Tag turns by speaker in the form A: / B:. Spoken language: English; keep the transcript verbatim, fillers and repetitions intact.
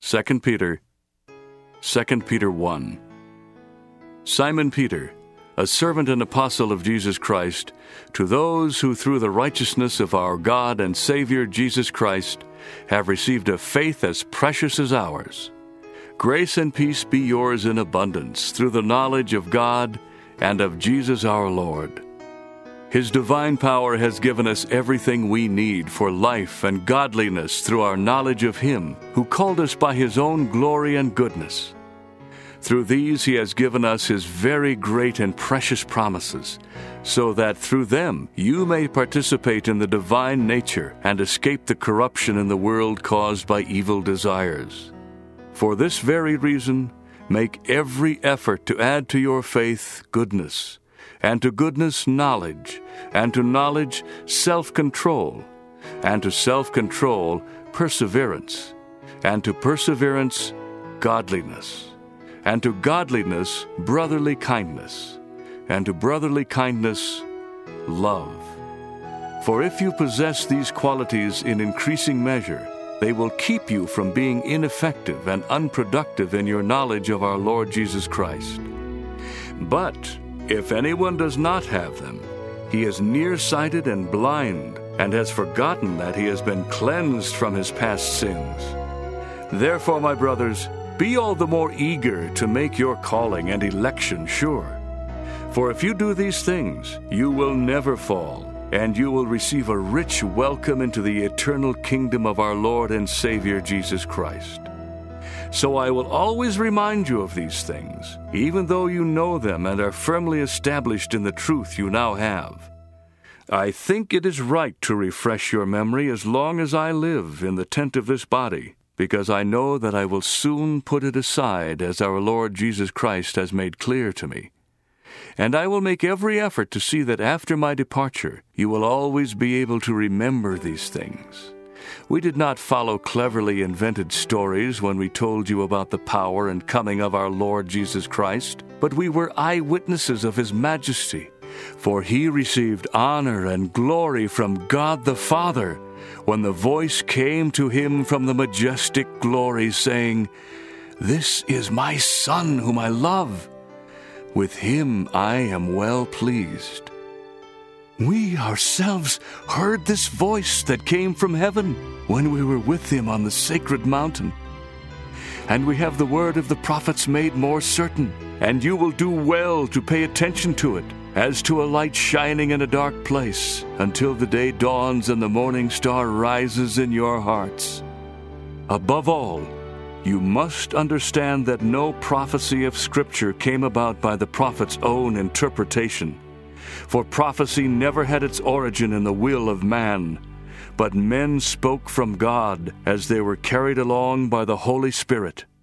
A: Second Peter, Second Peter one. Simon Peter, a servant and apostle of Jesus Christ, to those who through the righteousness of our God and Savior Jesus Christ have received a faith as precious as ours. Grace and peace be yours in abundance through the knowledge of God and of Jesus our Lord. His divine power has given us everything we need for life and godliness through our knowledge of Him who called us by His own glory and goodness. Through these He has given us His very great and precious promises, so that through them you may participate in the divine nature and escape the corruption in the world caused by evil desires. For this very reason, make every effort to add to your faith goodness, and to goodness knowledge, and to knowledge self-control, and to self-control perseverance, and to perseverance godliness, and to godliness brotherly kindness, and to brotherly kindness love. For if you possess these qualities in increasing measure, they will keep you from being ineffective and unproductive in your knowledge of our Lord Jesus Christ. But if anyone does not have them, he is nearsighted and blind, and has forgotten that he has been cleansed from his past sins. Therefore, my brothers, be all the more eager to make your calling and election sure. For if you do these things, you will never fall, and you will receive a rich welcome into the eternal kingdom of our Lord and Savior Jesus Christ. So I will always remind you of these things, even though you know them and are firmly established in the truth you now have. I think it is right to refresh your memory as long as I live in the tent of this body, because I know that I will soon put it aside, as our Lord Jesus Christ has made clear to me. And I will make every effort to see that after my departure you will always be able to remember these things. We did not follow cleverly invented stories when we told you about the power and coming of our Lord Jesus Christ, but we were eyewitnesses of His majesty, for He received honor and glory from God the Father when the voice came to Him from the majestic glory, saying, "This is my Son whom I love. With Him I am well pleased." We ourselves heard this voice that came from heaven when we were with Him on the sacred mountain. And we have the word of the prophets made more certain, and you will do well to pay attention to it, as to a light shining in a dark place, until the day dawns and the morning star rises in your hearts. Above all, you must understand that no prophecy of Scripture came about by the prophet's own interpretation. For prophecy never had its origin in the will of man, but men spoke from God as they were carried along by the Holy Spirit.